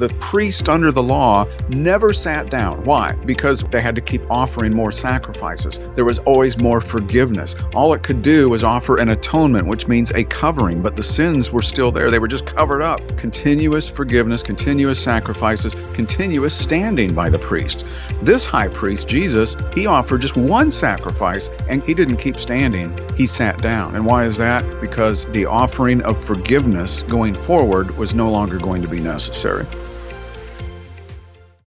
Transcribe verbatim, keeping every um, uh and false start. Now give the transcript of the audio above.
The priest under the law never sat down. Why? Because they had to keep offering more sacrifices. There was always more forgiveness. All it could do was offer an atonement, which means a covering, but the sins were still there. They were just covered up. Continuous forgiveness, continuous sacrifices, continuous standing by the priest. This high priest, Jesus, he offered just one sacrifice, and he didn't keep standing. He sat down. And why is that? Because the offering of forgiveness going forward was no longer going to be necessary.